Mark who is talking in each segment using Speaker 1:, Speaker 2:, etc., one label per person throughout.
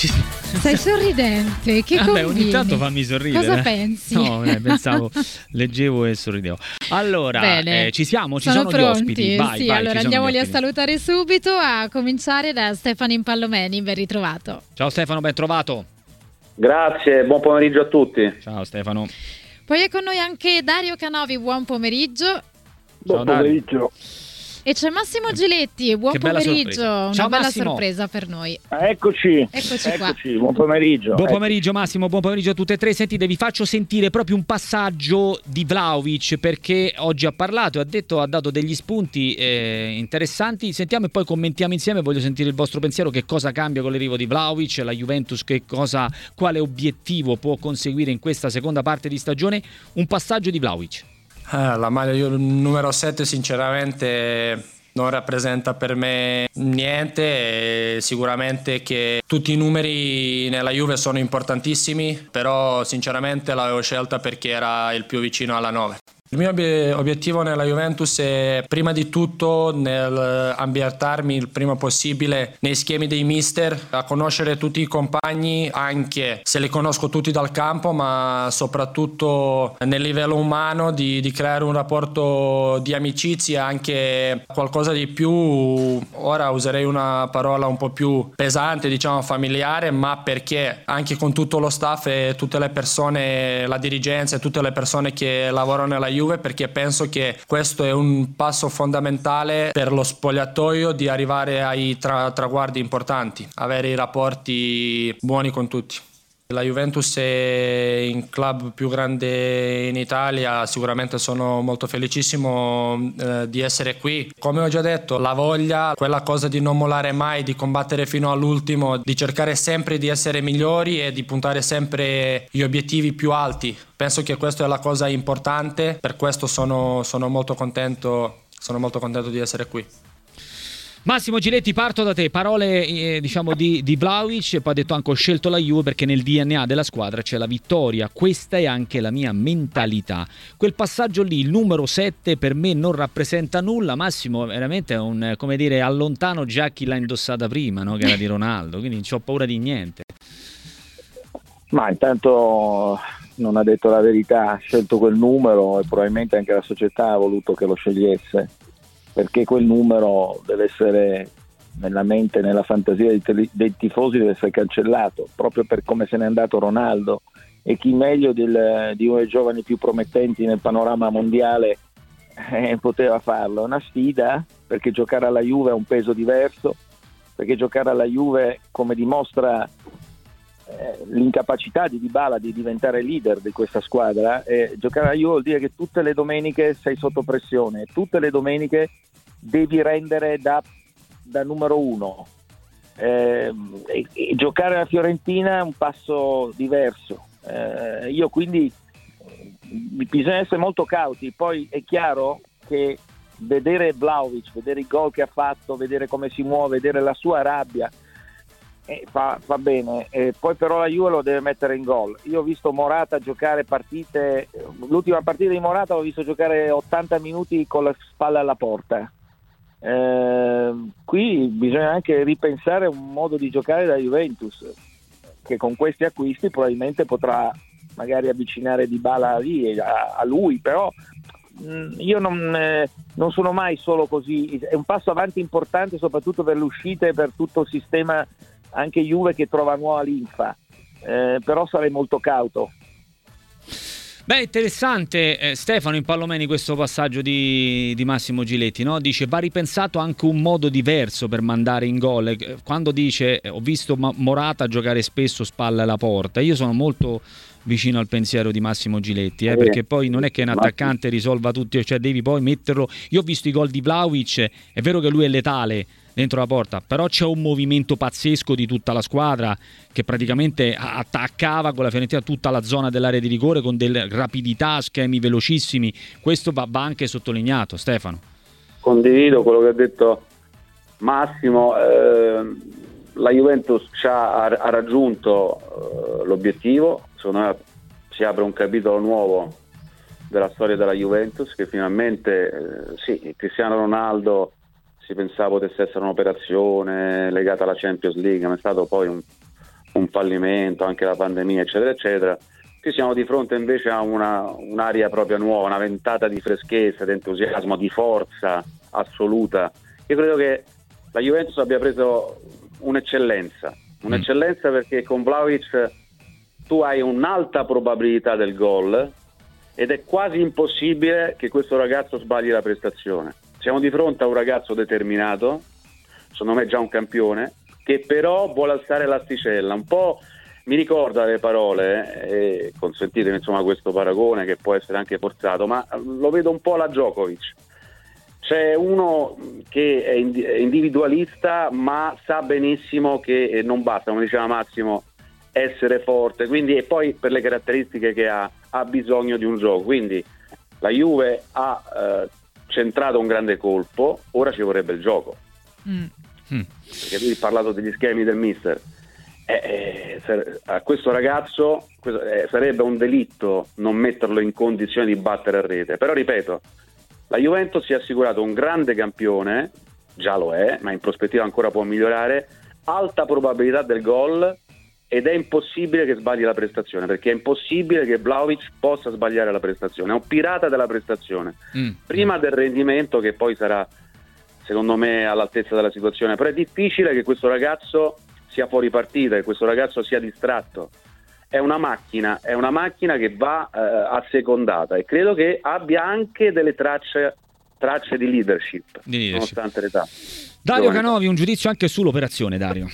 Speaker 1: Sei sorridente, che
Speaker 2: Vabbè,
Speaker 1: combini?
Speaker 2: ogni tanto fammi sorridere.
Speaker 1: Cosa pensi?
Speaker 2: No, pensavo, leggevo e sorridevo. Allora,
Speaker 1: Bene.
Speaker 2: ci siamo? Ci
Speaker 1: Sono
Speaker 2: sono
Speaker 1: pronti?
Speaker 2: gli ospiti? Vai,
Speaker 1: Sì,
Speaker 2: vai,
Speaker 1: allora
Speaker 2: ci sono
Speaker 1: andiamoli
Speaker 2: gli
Speaker 1: a
Speaker 2: ospiti.
Speaker 1: salutare subito, a cominciare da Stefano Impallomeni. Ben ritrovato.
Speaker 2: Ciao Stefano, ben trovato.
Speaker 3: Grazie, buon pomeriggio a tutti.
Speaker 2: Ciao Stefano.
Speaker 1: Poi è con noi anche Dario Canovi, buon pomeriggio.
Speaker 2: Ciao Dario.
Speaker 4: Pomeriggio.
Speaker 1: E c'è Massimo Giletti, buon
Speaker 2: Che bella
Speaker 1: pomeriggio.
Speaker 2: sorpresa.
Speaker 1: Una
Speaker 2: Ciao,
Speaker 1: bella
Speaker 2: Massimo.
Speaker 1: sorpresa per noi.
Speaker 4: Eccoci
Speaker 1: qua.
Speaker 4: buon pomeriggio.
Speaker 2: Buon pomeriggio Massimo, buon pomeriggio a tutte e tre. Sentite, vi faccio sentire proprio un passaggio di Vlahovic, perché oggi ha parlato e ha dato degli spunti interessanti. Sentiamo e poi commentiamo insieme. Voglio sentire il vostro pensiero, che cosa cambia con l'arrivo di Vlahovic, la Juventus quale obiettivo può conseguire in questa seconda parte di stagione. Un passaggio di Vlahovic.
Speaker 5: La maglia numero 7 sinceramente non rappresenta per me niente, e sicuramente che tutti i numeri nella Juve sono importantissimi, però sinceramente l'avevo scelta perché era il più vicino alla 9. Il mio obiettivo nella Juventus è prima di tutto nel ambientarmi il prima possibile nei schemi dei mister, a conoscere tutti i compagni, anche se li conosco tutti dal campo, ma soprattutto nel livello umano, di creare un rapporto di amicizia, anche qualcosa di più, ora userei una parola un po' più pesante, diciamo familiare, ma perché anche con tutto lo staff e tutte le persone, la dirigenza e tutte le persone che lavorano nella Juve, perché penso che questo è un passo fondamentale per lo spogliatoio di arrivare ai traguardi importanti, avere i rapporti buoni con tutti. La Juventus è il club più grande in Italia, sicuramente sono molto felicissimo di essere qui. Come ho già detto, la voglia, quella cosa di non mollare mai, di combattere fino all'ultimo, di cercare sempre di essere migliori e di puntare sempre gli obiettivi più alti. Penso che questa è la cosa importante, per questo sono molto contento di essere qui.
Speaker 2: Massimo Giletti, parto da te. Parole di Vlahovic, e poi ha detto anche: ho scelto la Juve perché nel DNA della squadra c'è la vittoria, questa è anche la mia mentalità. Quel passaggio lì, il numero 7, per me non rappresenta nulla. Massimo veramente è allontano già chi l'ha indossata prima, no? Che era di Ronaldo, quindi non ho paura di niente.
Speaker 4: Ma intanto non ha detto la verità, ha scelto quel numero e probabilmente anche la società ha voluto che lo scegliesse, perché quel numero deve essere nella mente, nella fantasia dei tifosi, deve essere cancellato, proprio per come se n'è andato Ronaldo, e chi meglio di uno dei giovani più promettenti nel panorama mondiale poteva farlo. È una sfida, perché giocare alla Juve ha un peso diverso, perché giocare alla Juve, come dimostra l'incapacità di Dybala di diventare leader di questa squadra, giocare alla Juve vuol dire che tutte le domeniche sei sotto pressione, tutte le domeniche devi rendere da numero uno, e giocare alla Fiorentina è un passo diverso, io quindi bisogna essere molto cauti. Poi è chiaro che vedere Vlahovic, vedere i gol che ha fatto, vedere come si muove, vedere la sua rabbia, fa bene, poi però la Juve lo deve mettere in gol. Io ho visto Morata giocare partite, l'ultima partita di Morata l'ho visto giocare 80 minuti con la spalla alla porta. Qui bisogna anche ripensare un modo di giocare da Juventus, che con questi acquisti probabilmente potrà magari avvicinare Dybala lì a lui, però io non sono mai solo così. È un passo avanti importante soprattutto per le uscite, per tutto il sistema anche Juve che trova nuova linfa, però sarei molto cauto.
Speaker 2: Beh, interessante Stefano Impallomeni questo passaggio di Massimo Giletti, no? Dice: va ripensato anche un modo diverso per mandare in gol. Quando dice ho visto Morata giocare spesso spalla alla porta, io sono molto vicino al pensiero di Massimo Giletti, perché poi non è che un attaccante risolva tutti, cioè devi poi metterlo. Io ho visto i gol di Vlahovic, è vero che lui è letale dentro la porta, però c'è un movimento pazzesco di tutta la squadra che praticamente attaccava con la Fiorentina tutta la zona dell'area di rigore con delle rapidità, schemi velocissimi. Questo va anche sottolineato. Stefano.
Speaker 3: Condivido quello che ha detto Massimo. La Juventus ha raggiunto l'obiettivo. Secondo me si apre un capitolo nuovo della storia della Juventus, che finalmente Cristiano Ronaldo si pensava potesse essere un'operazione legata alla Champions League, ma è stato poi un fallimento, anche la pandemia, eccetera, eccetera. Qui siamo di fronte invece a un'aria proprio nuova, una ventata di freschezza, di entusiasmo, di forza assoluta. Io credo che la Juventus abbia preso un'eccellenza perché con Vlahovic tu hai un'alta probabilità del gol ed è quasi impossibile che questo ragazzo sbagli la prestazione. Siamo di fronte a un ragazzo determinato, secondo me già un campione, che però vuole alzare l'asticella. Un po' mi ricorda le parole, e consentitemi insomma questo paragone che può essere anche forzato, ma lo vedo un po' alla Djokovic. C'è uno che è individualista, ma sa benissimo che non basta, come diceva Massimo, essere forte, quindi, e poi per le caratteristiche che ha bisogno di un gioco. Quindi la Juve ha centrato un grande colpo, ora ci vorrebbe il gioco. Perché tu hai parlato degli schemi del mister. A questo ragazzo sarebbe un delitto non metterlo in condizione di battere a rete, però ripeto, la Juventus si è assicurato un grande campione, già lo è, ma in prospettiva ancora può migliorare, alta probabilità del gol, ed è impossibile che sbagli la prestazione, perché è impossibile che Vlahovic possa sbagliare la prestazione, è un pirata della prestazione, prima del rendimento che poi sarà secondo me all'altezza della situazione, però è difficile che questo ragazzo sia fuori partita, che questo ragazzo sia distratto. È una macchina che va assecondata, e credo che abbia anche delle tracce di leadership. Nonostante l'età.
Speaker 2: Dario Canovi, un giudizio anche sull'operazione, Dario.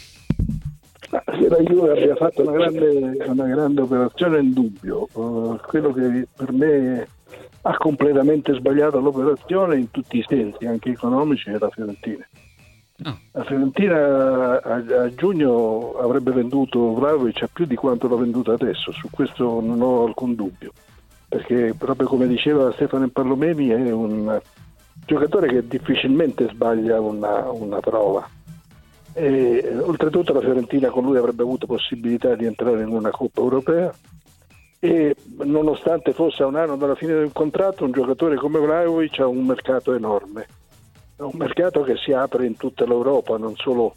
Speaker 6: Se la Juve abbia fatto una grande operazione è indubbio. Quello che per me ha completamente sbagliato l'operazione in tutti i sensi, anche economici, è la Fiorentina. La Fiorentina a giugno avrebbe venduto Vlahovic a più di quanto l'ha venduto adesso, su questo non ho alcun dubbio, perché proprio come diceva Stefano Impallomeni è un giocatore che difficilmente sbaglia una prova, e oltretutto la Fiorentina con lui avrebbe avuto possibilità di entrare in una Coppa Europea, e nonostante fosse a un anno dalla fine del contratto, un giocatore come Vlahovic ha un mercato enorme. È un mercato che si apre in tutta l'Europa, non solo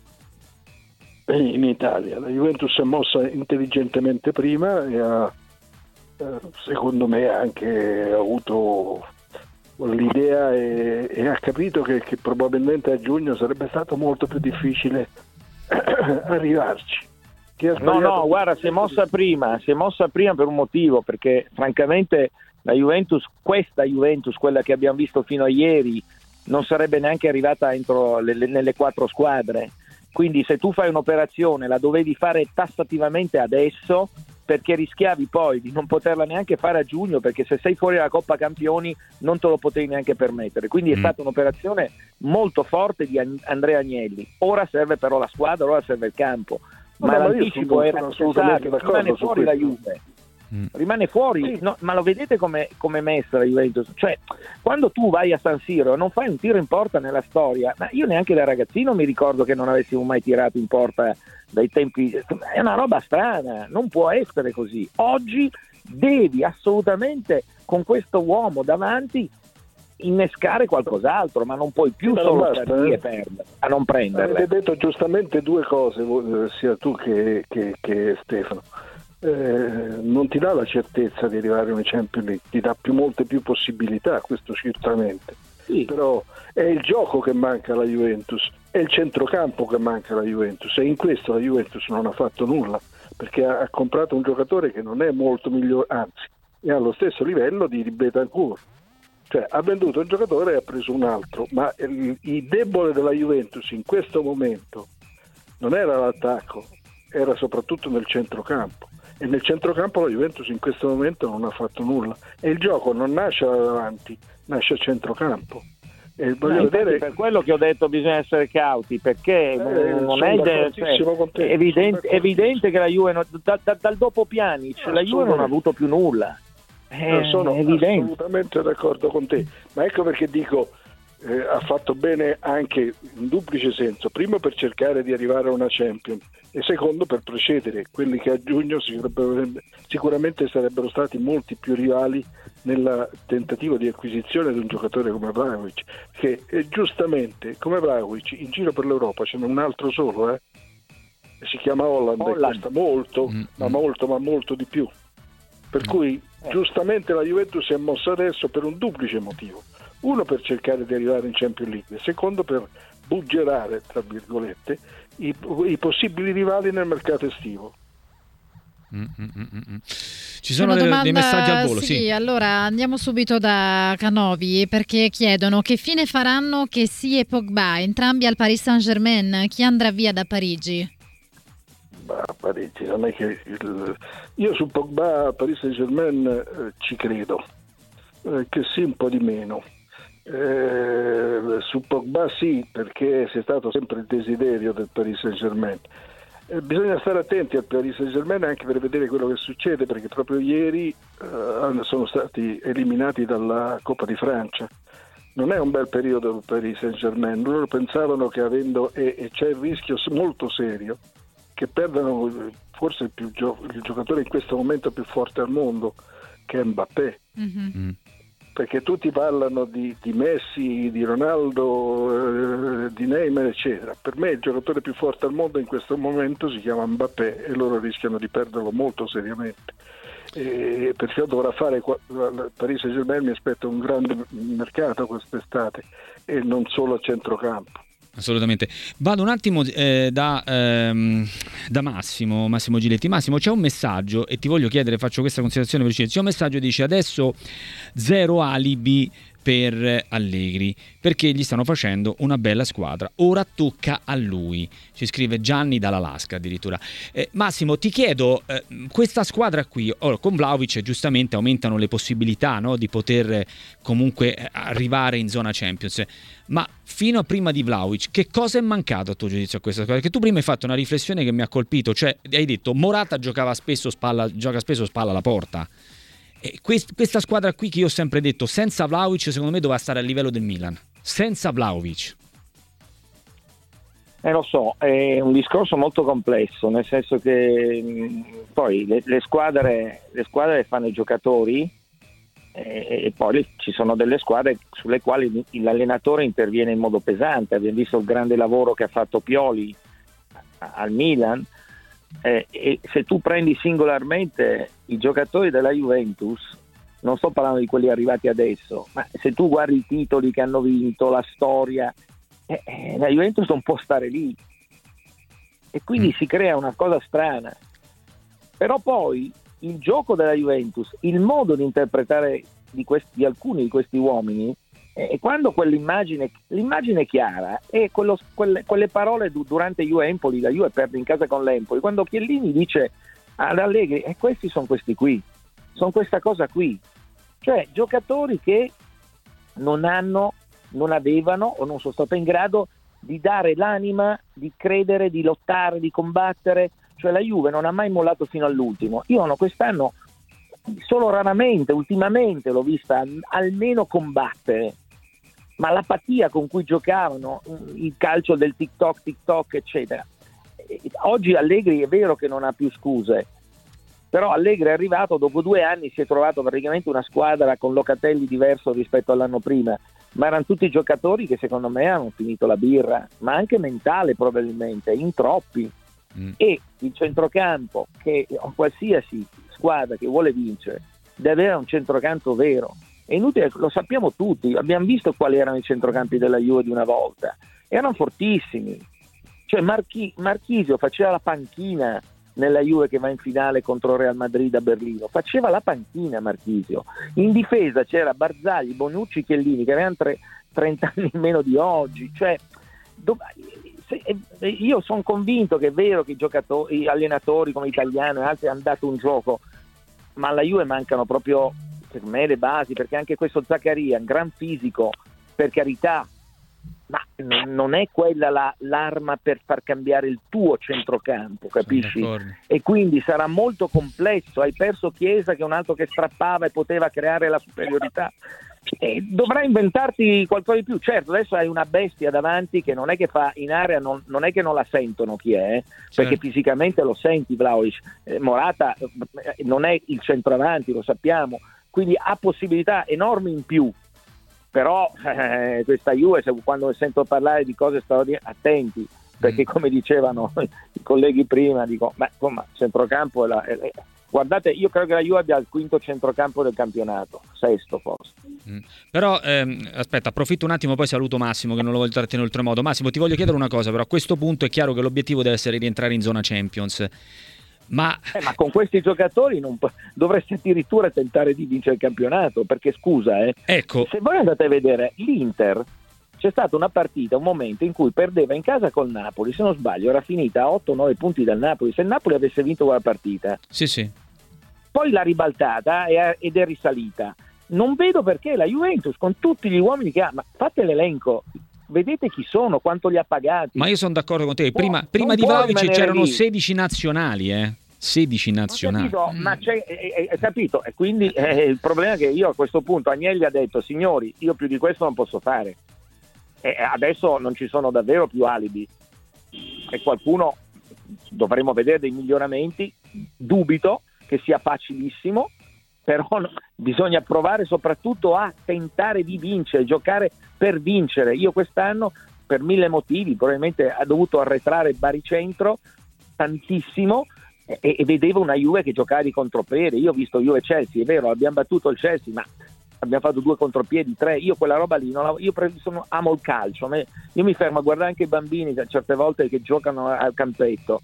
Speaker 6: in Italia. La Juventus è mossa intelligentemente prima e ha, secondo me, anche avuto l'idea e ha capito che probabilmente a giugno sarebbe stato molto più difficile arrivarci.
Speaker 4: No, guarda, si è mossa prima per un motivo, perché francamente la Juventus, questa Juventus, quella che abbiamo visto fino a ieri, non sarebbe neanche arrivata entro nelle 4 squadre. Quindi se tu fai un'operazione la dovevi fare tassativamente adesso, perché rischiavi poi di non poterla neanche fare a giugno, perché se sei fuori dalla Coppa Campioni non te lo potevi neanche permettere. Quindi è stata un'operazione molto forte di Andrea Agnelli. Ora serve però la squadra, ora serve il campo, ma l'anticipo era necessario, rimane fuori la Juve. Rimane fuori, no, ma lo vedete come messa la Juventus? Cioè, quando tu vai a San Siro non fai un tiro in porta nella storia, ma io neanche da ragazzino mi ricordo che non avessimo mai tirato in porta dai tempi, è una roba strana, non può essere così. Oggi devi assolutamente, con questo uomo davanti, innescare qualcos'altro, ma non puoi più solo stare a non prenderle.
Speaker 6: Avete detto giustamente due cose, sia tu che Stefano. Non ti dà la certezza di arrivare in Champions League, ti dà molte più possibilità, questo certamente, sì. Però è il gioco che manca alla Juventus, è il centrocampo che manca alla Juventus, e in questo la Juventus non ha fatto nulla, perché ha comprato un giocatore che non è molto migliore, anzi è allo stesso livello di Bentancur, cioè ha venduto un giocatore e ha preso un altro, ma il debole della Juventus in questo momento non era l'attacco, era soprattutto nel centrocampo. E nel centrocampo la Juventus in questo momento non ha fatto nulla, e il gioco non nasce da davanti, nasce a centrocampo. E voglio vedere...
Speaker 4: Per quello che ho detto bisogna essere cauti, perché non è evidente che la Juve dal dopo Pjanic la Juve non ha avuto più nulla.
Speaker 6: Sono
Speaker 4: evidente.
Speaker 6: Assolutamente d'accordo con te, ma ecco perché dico ha fatto bene anche in duplice senso: primo per di arrivare a una Champions, e secondo per precedere quelli che a giugno sicuramente sarebbero stati molti più rivali nel tentativo di acquisizione di un giocatore come Vlahovic, che giustamente come Vlahovic in giro per l'Europa ce n'è un altro solo, si chiama Holland. E costa molto, ma molto di più. Per cui giustamente la Juventus si è mossa adesso per un duplice motivo: uno, per cercare di arrivare in Champions League, secondo, per buggerare, tra virgolette, i possibili rivali nel mercato estivo.
Speaker 2: Ci sono dei messaggi al volo.
Speaker 1: Sì, allora andiamo subito da Canovi, perché chiedono che fine faranno Kessie e Pogba, entrambi al Paris Saint-Germain. Chi andrà via da Parigi?
Speaker 6: Parigi, non è che io su Pogba Paris Saint-Germain ci credo, che sì, un po' di meno. Su Pogba sì, perché è stato sempre il desiderio del Paris Saint-Germain. Bisogna stare attenti al Paris Saint-Germain anche per vedere quello che succede, perché proprio ieri sono stati eliminati dalla Coppa di Francia. Non è un bel periodo per Paris Saint-Germain. Loro pensavano che e c'è il rischio molto serio che perdano forse il giocatore in questo momento più forte al mondo, che è Mbappé. Perché tutti parlano di Messi, di Ronaldo, di Neymar, eccetera. Per me il giocatore più forte al mondo in questo momento si chiama Mbappé, e loro rischiano di perderlo molto seriamente. Perché dovrà fare Paris Saint-Germain, mi aspetto un grande mercato quest'estate, e non solo a centrocampo.
Speaker 2: Assolutamente. Vado un attimo da Massimo Giletti. Massimo, c'è un messaggio e ti voglio chiedere, faccio questa considerazione precisa. C'è un messaggio che dice: adesso zero alibi per Allegri, perché gli stanno facendo una bella squadra, ora tocca a lui. Ci scrive Gianni dall'Alaska addirittura. Massimo, ti chiedo, questa squadra qui con Vlahovic giustamente aumentano le possibilità, no, di poter comunque arrivare in zona Champions, ma fino a prima di Vlahovic che cosa è mancato a tuo giudizio a questa squadra? Perché tu prima hai fatto una riflessione che mi ha colpito, cioè hai detto Morata gioca spesso spalla alla porta. E questa squadra qui, che io ho sempre detto, senza Vlahovic secondo me doveva stare a livello del Milan, senza Vlahovic.
Speaker 4: Lo so, è un discorso molto complesso, nel senso che poi le squadre fanno i giocatori, e poi ci sono delle squadre sulle quali l'allenatore interviene in modo pesante. Abbiamo visto il grande lavoro che ha fatto Pioli al Milan. E se tu prendi singolarmente i giocatori della Juventus, non sto parlando di quelli arrivati adesso, ma se tu guardi i titoli che hanno vinto, la storia, la Juventus non può stare lì, e quindi si crea una cosa strana. Però poi il gioco della Juventus, il modo di interpretare di alcuni di questi uomini, e quando l'immagine è chiara, e quelle parole durante Juve-Empoli, la Juve perde in casa con l'Empoli, quando Chiellini dice ad Allegri: questi sono questi qui, sono questa cosa qui, cioè giocatori che non avevano o non sono stati in grado di dare l'anima, di credere, di lottare, di combattere. Cioè la Juve non ha mai mollato fino all'ultimo. Io quest'anno solo raramente, ultimamente l'ho vista almeno combattere, ma l'apatia con cui giocavano, il calcio del TikTok eccetera. Oggi Allegri è vero che non ha più scuse, però Allegri è arrivato dopo 2 anni, si è trovato praticamente una squadra con Locatelli diverso rispetto all'anno prima, ma erano tutti giocatori che secondo me hanno finito la birra, ma anche mentale probabilmente, in troppi. E il centrocampo, che qualsiasi squadra che vuole vincere deve avere un centrocampo vero. È inutile, lo sappiamo tutti, abbiamo visto quali erano i centrocampi della Juve di una volta, erano fortissimi. Cioè Marchisio faceva la panchina nella Juve che va in finale contro Real Madrid a Berlino, faceva la panchina Marchisio. In difesa c'era Barzagli, Bonucci, Chiellini, che avevano 30 anni meno di oggi. Cioè io sono convinto che è vero che gli allenatori come Italiano e altri hanno dato un gioco, ma alla Juve mancano proprio, per me, le basi, perché anche questo Zaccaria, un gran fisico, per carità, ma non è quella l'arma per far cambiare il tuo centrocampo, capisci? E quindi sarà molto complesso. Hai perso Chiesa, che è un altro che strappava e poteva creare la superiorità. E dovrai inventarti qualcosa di più. Certo, adesso hai una bestia davanti che non è che fa in area, non è che non la sentono chi è, perché fisicamente lo senti. Vlahovic, Morata non è il centravanti, lo sappiamo, quindi ha possibilità enormi in più. Però questa Juve, quando sento parlare di cose straordinarie, attenti, perché come dicevano i colleghi prima, dico, ma insomma, centrocampo guardate, io credo che la Juve abbia il quinto centrocampo del campionato, sesto forse.
Speaker 2: Però aspetta, approfitto un attimo, poi saluto Massimo che non lo voglio trattenere oltremodo. Massimo, ti voglio chiedere una cosa, però a questo punto è chiaro che l'obiettivo deve essere rientrare in zona Champions, ma
Speaker 4: con questi giocatori dovresti addirittura tentare di vincere il campionato, perché scusa,
Speaker 2: ecco,
Speaker 4: se voi andate a vedere l'Inter, c'è stata una partita, un momento in cui perdeva in casa col Napoli, se non sbaglio era finita a 8-9 punti dal Napoli, se il Napoli avesse vinto quella partita
Speaker 2: sì.
Speaker 4: Poi l'ha ribaltata ed è risalita. Non vedo perché la Juventus, con tutti gli uomini che ha, ma fate l'elenco, vedete chi sono, quanto li ha pagati.
Speaker 2: Ma io sono d'accordo con te, prima di Vlahovic c'erano 16 nazionali, 16 nazionali.
Speaker 4: Ma c'è, capito? E quindi il problema è che io a questo punto, Agnelli ha detto, signori, io più di questo non posso fare. E adesso non ci sono davvero più alibi. E qualcuno, dovremo vedere dei miglioramenti, dubito che sia facilissimo, però bisogna provare soprattutto a tentare di vincere, giocare per vincere. Io quest'anno, per 1000 motivi, probabilmente ha dovuto arretrare Baricentro tantissimo e vedevo una Juve che giocava di contropiede. Io ho visto Juve-Chelsea, è vero, abbiamo battuto il Chelsea, ma abbiamo fatto 2 contropiedi, 3, io quella roba lì amo il calcio, io mi fermo a guardare anche i bambini certe volte che giocano al campetto,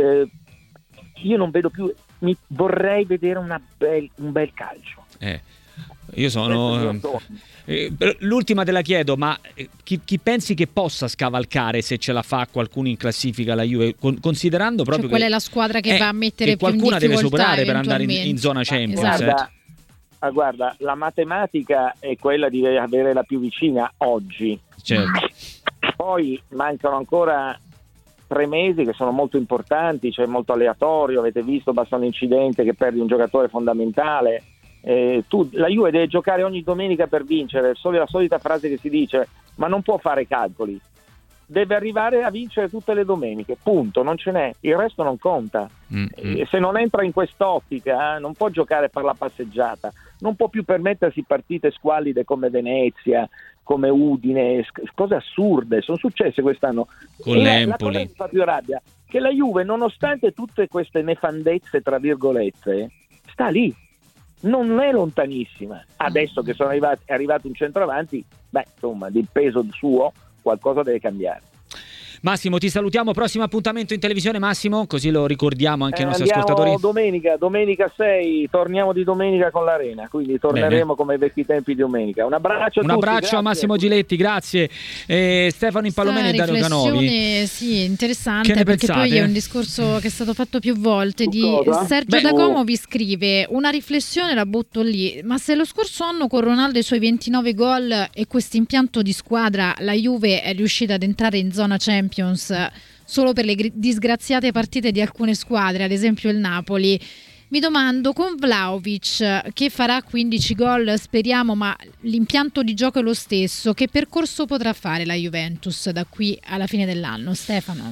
Speaker 4: io non vedo più, vorrei vedere un bel calcio.
Speaker 2: Io sono l'ultima te la chiedo, ma chi pensi che possa scavalcare, se ce la fa qualcuno in classifica, la Juve, considerando proprio
Speaker 1: qual è la squadra che va a mettere
Speaker 2: che
Speaker 1: più in
Speaker 2: qualcuna deve superare per andare
Speaker 1: eventualmente
Speaker 2: in zona Champions?
Speaker 1: Esatto.
Speaker 4: Guarda, la matematica è quella di avere la più vicina oggi.
Speaker 2: Certo.
Speaker 4: Poi mancano ancora 3 mesi che sono molto importanti, c'è molto aleatorio, avete visto, basta un incidente che perdi un giocatore fondamentale. La Juve deve giocare ogni domenica per vincere, solo la solita frase che si dice, ma non può fare calcoli, deve arrivare a vincere tutte le domeniche, punto, non ce n'è, il resto non conta. Se non entra in quest'ottica non può giocare per la passeggiata, non può più permettersi partite squallide come Venezia, come Udine, cose assurde sono successe quest'anno.
Speaker 2: Con l'Empoli.
Speaker 4: La cosa che mi fa più rabbia che la Juve, nonostante tutte queste nefandezze tra virgolette, sta lì, non è lontanissima. Adesso che è arrivato un centravanti, insomma, di peso suo qualcosa deve cambiare.
Speaker 2: Massimo, ti salutiamo, prossimo appuntamento in televisione, Massimo, così lo ricordiamo anche ai nostri ascoltatori.
Speaker 4: Domenica 6, torniamo di domenica con l'Arena, quindi torneremo come ai vecchi tempi di domenica. Un abbraccio a tutti.
Speaker 2: Un abbraccio a Massimo Giletti, grazie. Stefano Impallomeni e Dario Canovi.
Speaker 1: Sì, interessante,
Speaker 2: che ne
Speaker 1: perché
Speaker 2: pensate?
Speaker 1: poi è un discorso che è stato fatto più volte. Sergio D'Agomo vi scrive una riflessione, la butto lì, ma se lo scorso anno con Ronaldo e i suoi 29 gol e questo impianto di squadra la Juve è riuscita ad entrare in zona Champions solo per le disgraziate partite di alcune squadre, ad esempio il Napoli, mi domando, con Vlahovic che farà 15 gol, speriamo, ma l'impianto di gioco è lo stesso, che percorso potrà fare la Juventus da qui alla fine dell'anno? Stefano?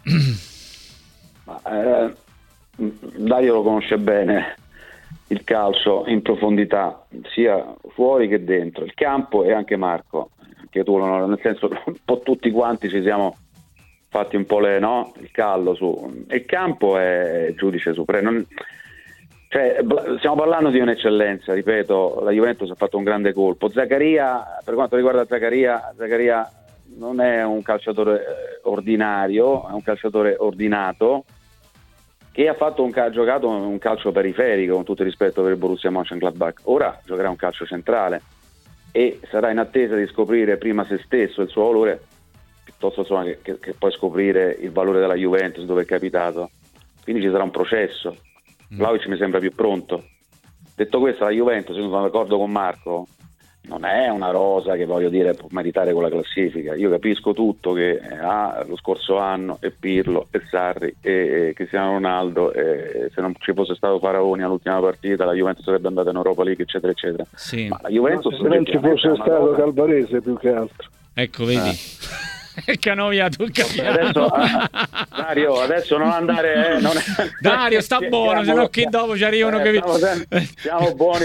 Speaker 3: Dario lo conosce bene il calcio in profondità, sia fuori che dentro il campo, e anche Marco, anche tu, nel senso, un po' tutti quanti ci siamo fatti un po' il callo su il campo, è giudice supremo. Stiamo parlando di un'eccellenza, ripeto, la Juventus ha fatto un grande colpo. Zaccaria, per quanto riguarda Zaccaria non è un calciatore ordinario, è un calciatore ordinato che ha giocato un calcio periferico, con tutto il rispetto per il Borussia Mönchengladbach. Ora giocherà un calcio centrale e sarà in attesa di scoprire prima se stesso, il suo valore, piuttosto che poi scoprire il valore della Juventus, dove è capitato. Quindi ci sarà un processo. Vlahovic mi sembra più pronto. Detto questo, la Juventus, io sono d'accordo con Marco, non è una rosa che, voglio dire, può meritare quella classifica. Io capisco tutto che lo scorso anno e Pirlo e Sarri e Cristiano Ronaldo, se non ci fosse stato Faraoni all'ultima partita la Juventus sarebbe andata in Europa League, eccetera eccetera.
Speaker 2: Sì.
Speaker 3: Ma la Juventus
Speaker 6: se non ci fosse stato Calvarese, più che altro.
Speaker 2: Ecco, vedi. Canovia, tu
Speaker 3: adesso, Dario, adesso non andare
Speaker 2: Dario, sta buono, se no qui dopo ci arrivano
Speaker 3: siamo buoni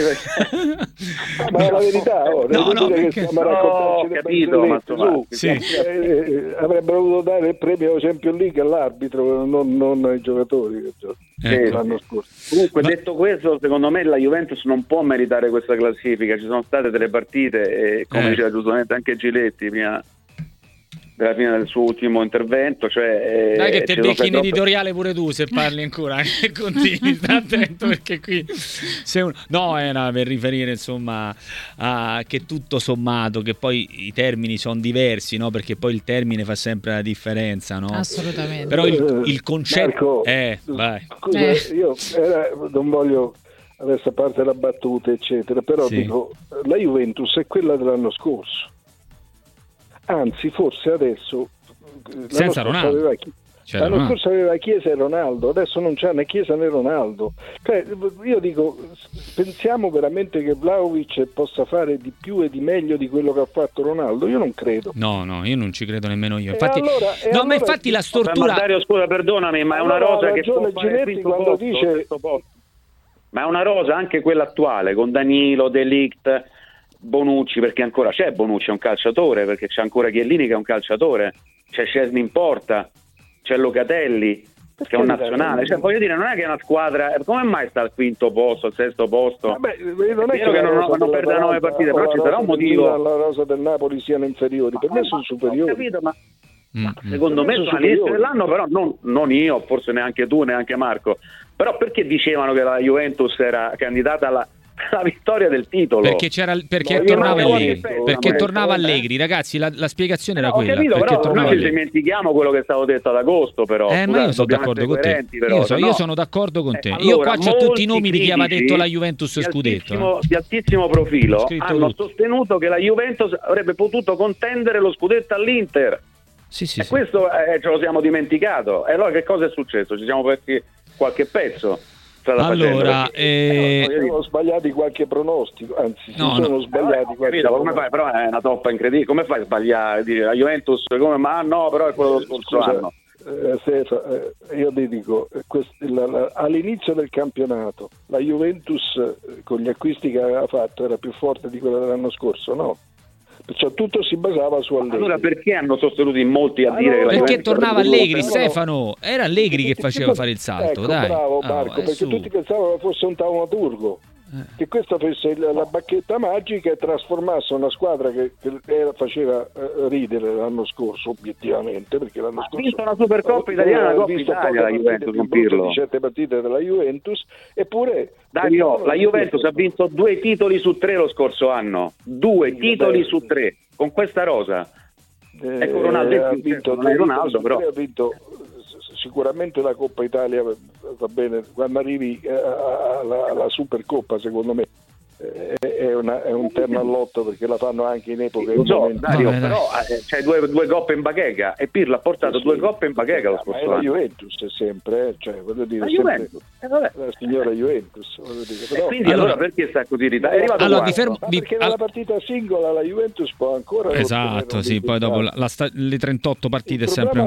Speaker 6: ma è la verità,
Speaker 3: ho capito, ma insomma,
Speaker 6: avrebbero dovuto dare il premio Champions League all'arbitro, non ai giocatori l'anno scorso.
Speaker 3: Comunque, detto questo, secondo me la Juventus non può meritare questa classifica. Ci sono state delle partite e, come diceva giustamente anche Giletti prima della fine del suo ultimo intervento, cioè
Speaker 2: dai che te becchi in editoriale pure tu se parli ancora e continui, sta attento perché qui era per riferire insomma a che tutto sommato, che poi i termini sono diversi, no? Perché poi il termine fa sempre la differenza, no?
Speaker 1: Assolutamente.
Speaker 2: Però il concetto
Speaker 6: Marco, scusa, io non voglio adesso, a parte la battuta eccetera, però dico, la Juventus è quella dell'anno scorso. Anzi, forse adesso
Speaker 2: senza Ronaldo
Speaker 6: l'anno scorso aveva Chiesa e Ronaldo, adesso non c'ha né Chiesa né Ronaldo. Cioè, io dico, pensiamo veramente che Vlahovic possa fare di più e di meglio di quello che ha fatto Ronaldo? Io non credo.
Speaker 2: No, io non ci credo nemmeno io. Infatti, ma infatti la stortura.
Speaker 3: Dario, scusa, perdonami, ma è una rosa che può fare
Speaker 6: Giletti quando dice.
Speaker 3: Ma è una rosa anche quella attuale, con Danilo, De Ligt, Bonucci, perché ancora c'è Bonucci, è un calciatore, perché c'è ancora Chiellini che è un calciatore, c'è Szczesny in porta, c'è Locatelli che è un nazionale, cioè voglio dire, non è che è una squadra, come mai sta al quinto posto, al sesto posto?
Speaker 6: Non è che
Speaker 3: non perde 9 partite, però ci sarà un motivo.
Speaker 6: La rosa del Napoli siano inferiori, per me sono superiori.
Speaker 3: Ho capito, ma secondo me sono all'inizio dell'anno, però non io, forse neanche tu, neanche Marco, però perché dicevano che la Juventus era candidata alla vittoria del titolo?
Speaker 2: Perché tornava Allegri, tornava Allegri, ragazzi, la spiegazione era quella.
Speaker 3: Capito,
Speaker 2: perché
Speaker 3: però noi ci dimentichiamo quello che è stato detto ad agosto, però.
Speaker 2: Ma io sono d'accordo con te. Io sono d'accordo con te. Io qua c'ho tutti i nomi di chi aveva detto la Juventus scudetto.
Speaker 3: Di altissimo profilo hanno sostenuto che la Juventus avrebbe potuto contendere lo scudetto all'Inter. Sì. Questo ce lo siamo dimenticato. E allora che cosa è successo? Ci siamo persi qualche pezzo.
Speaker 2: Allora,
Speaker 6: sono sbagliati qualche pronostico, anzi sono sbagliati qualche
Speaker 3: come fai? Però è una toppa incredibile, come fai a sbagliare? Dire la Juventus come, ma no, però è quello dello scorso anno.
Speaker 6: Io ti dico, all'inizio del campionato la Juventus con gli acquisti che aveva fatto era più forte di quella dell'anno scorso, no? Perciò tutto si basava su Allegri.
Speaker 3: Allora perché hanno sostenuto in molti a dire che la
Speaker 2: perché tornava Allegri, Stefano? Era Allegri che faceva fare il salto, dai.
Speaker 6: Bravo Marco, perché tutti pensavano che fosse un taumaturgo. Che questo fosse la bacchetta magica e trasformasse una squadra che faceva ridere l'anno scorso, obiettivamente, perché l'anno scorso
Speaker 3: ha vinto una Supercoppa italiana, la Coppa Italia, la Juventus, con Pirlo,
Speaker 6: 17 partite della Juventus, eppure
Speaker 3: Dario, la Juventus ha vinto 2 titoli su 3 lo scorso anno, 2 titoli su 3 con questa rosa. Ecco, Ronaldo
Speaker 6: ha vinto Ronaldo, però ha vinto sicuramente la Coppa Italia, va bene, quando arrivi alla Supercoppa secondo me è un terno all'otto, perché la fanno anche in epoche
Speaker 3: Dario, però c'è due coppe in bacheca e Pirlo ha portato 2 coppe in bacheca lo scorso anno.
Speaker 6: La Juventus è sempre, cioè voglio dire,
Speaker 3: la Juventus,
Speaker 6: la signora Juventus, voglio dire, però,
Speaker 3: quindi allora perché sta così ritardato?
Speaker 6: Perché nella partita singola la Juventus può ancora
Speaker 2: poi dopo le 38 partite è sempre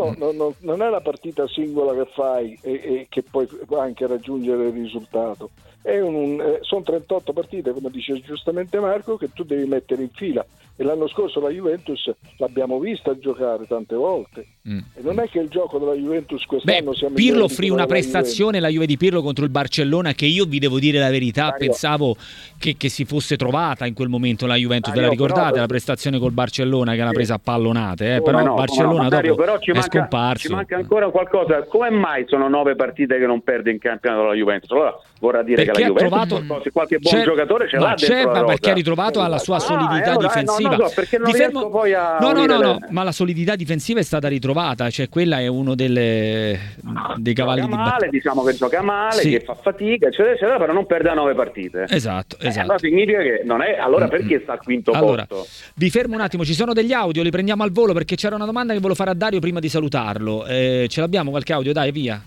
Speaker 6: non è la partita singola che fai e che puoi anche raggiungere il risultato. Sono 38 partite, come dice giustamente Marco, che tu devi mettere in fila, e l'anno scorso la Juventus l'abbiamo vista giocare tante volte e non è che il gioco della Juventus quest'anno sia
Speaker 2: Pirlo offrì una prestazione, la Juve di Pirlo contro il Barcellona, che io vi devo dire la verità, pensavo che si fosse trovata in quel momento la Juventus. Ve la ricordate la prestazione col Barcellona che era presa a pallonate, però il Barcellona dopo è scomparso.
Speaker 3: Ci manca ancora qualcosa. Come mai sono 9 partite che non perde in campionato la Juventus? Allora vorrà dire
Speaker 2: perché
Speaker 3: che la Juventus qualche buon giocatore ce l'ha dentro la rosa.
Speaker 2: Perché ha ritrovato la sua solidità difensiva.
Speaker 3: Perché non riesco poi a
Speaker 2: ma la solidità difensiva è stata ritrovata, cioè quella è uno dei cavalli di battaglia.
Speaker 3: Diciamo che gioca male, che fa fatica, eccetera, però non perde a 9 partite.
Speaker 2: Esatto.
Speaker 3: Allora significa che non è. Allora perché sta al quinto posto?
Speaker 2: Vi fermo un attimo, ci sono degli audio, li prendiamo al volo perché c'era una domanda che volevo fare a Dario prima di salutarlo. Ce l'abbiamo qualche audio? Dai, via.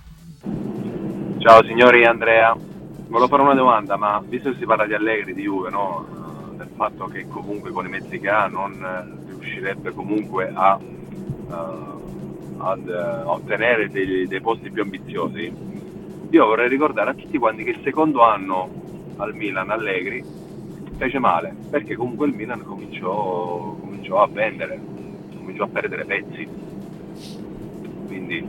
Speaker 7: Ciao signori, Andrea. Volevo fare una domanda, ma visto che si parla di Allegri, di Juve, no? Del fatto che comunque con i mezzi che ha non riuscirebbe comunque a ad ottenere dei posti più ambiziosi, io vorrei ricordare a tutti quanti che il secondo anno al Milan Allegri fece male, perché comunque il Milan cominciò a vendere, cominciò a perdere pezzi, quindi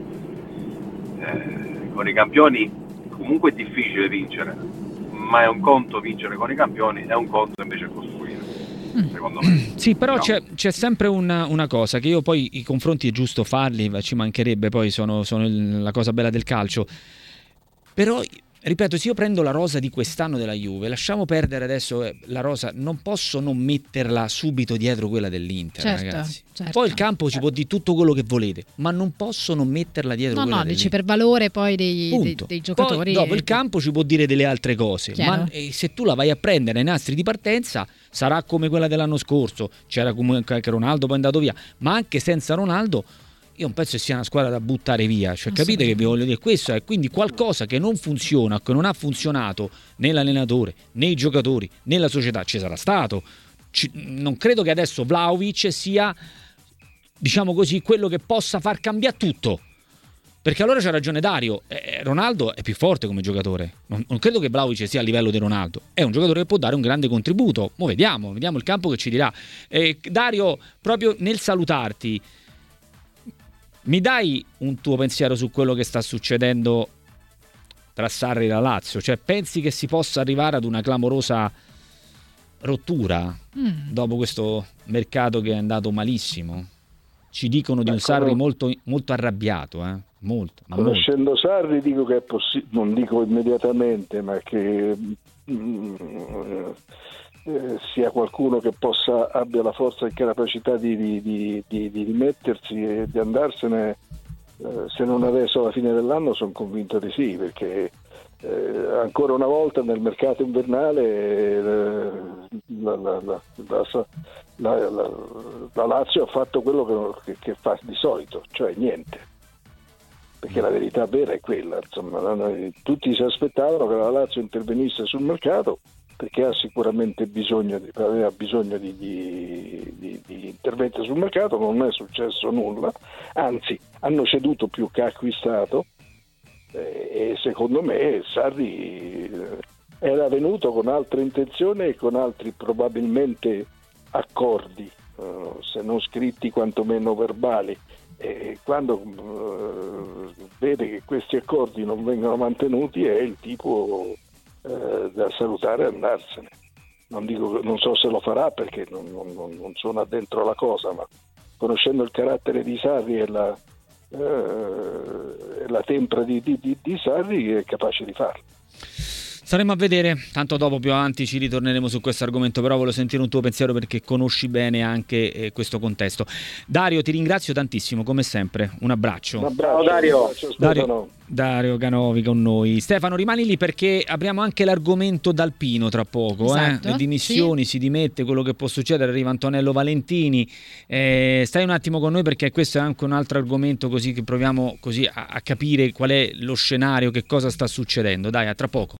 Speaker 7: con i campioni comunque è difficile vincere, ma è un conto vincere con i campioni, è un conto invece costruire, secondo me.
Speaker 2: Sì, però no? c'è sempre una cosa, che io poi i confronti è giusto farli, ci mancherebbe, poi sono la cosa bella del calcio, però ripeto, se io prendo la rosa di quest'anno della Juve, lasciamo perdere adesso la rosa, non posso non metterla subito dietro quella dell'Inter, certo, ragazzi. Certo. Poi il campo ci può dire tutto quello che volete, ma non posso non metterla dietro quella dell'Inter. No,
Speaker 1: dici per valore poi dei giocatori.
Speaker 2: Poi dopo il campo ci può dire delle altre cose,
Speaker 1: chiaro.
Speaker 2: Ma se tu la vai a prendere ai nastri di partenza sarà come quella dell'anno scorso, c'era comunque anche Ronaldo, poi è andato via, ma anche senza Ronaldo io non penso che sia una squadra da buttare via, cioè capite che vi voglio dire? Questo è quindi qualcosa che non funziona, che non ha funzionato nell'allenatore, nei giocatori, nella società, ci sarà stato. Non credo che adesso Vlahovic sia, diciamo così, quello che possa far cambiare tutto, perché allora c'ha ragione Dario, Ronaldo è più forte come giocatore, non credo che Vlahovic sia a livello di Ronaldo, è un giocatore che può dare un grande contributo. Mo vediamo il campo che ci dirà. Dario, proprio nel salutarti, mi dai un tuo pensiero su quello che sta succedendo tra Sarri e la Lazio? Cioè, pensi che si possa arrivare ad una clamorosa rottura dopo questo mercato che è andato malissimo? Ci dicono di un Sarri molto, molto arrabbiato, molto.
Speaker 6: Conoscendo Sarri dico che è possibile, non dico immediatamente, ma che sia qualcuno che abbia la forza e capacità di rimettersi e di andarsene, se non adesso alla fine dell'anno, sono convinto di sì, perché ancora una volta nel mercato invernale la Lazio ha fatto quello che fa di solito, cioè niente, perché la verità vera è quella, insomma, tutti si aspettavano che la Lazio intervenisse sul mercato, perché aveva bisogno di interventi sul mercato. Non è successo nulla, anzi hanno ceduto più che acquistato, e secondo me Sarri era venuto con altre intenzioni e con altri probabilmente accordi, se non scritti quantomeno verbali, e quando vede che questi accordi non vengono mantenuti è il tipo da salutare e andarsene. Non so se lo farà, perché non sono addentro alla cosa, ma conoscendo il carattere di Sarri e la tempra di Sarri è capace di farlo.
Speaker 2: Staremo a vedere, tanto dopo più avanti ci ritorneremo su questo argomento, però voglio sentire un tuo pensiero perché conosci bene anche questo contesto. Dario, ti ringrazio tantissimo come sempre, un abbraccio.
Speaker 3: Ciao Dario.
Speaker 2: Dario Canovi con noi. Stefano, rimani lì perché apriamo anche l'argomento d'Alpino tra poco,
Speaker 1: esatto,
Speaker 2: le dimissioni, sì. Si dimette, quello che può succedere, arriva Antonello Valentini, stai un attimo con noi perché questo è anche un altro argomento, così che proviamo così a capire qual è lo scenario, che cosa sta succedendo. Dai, a tra poco.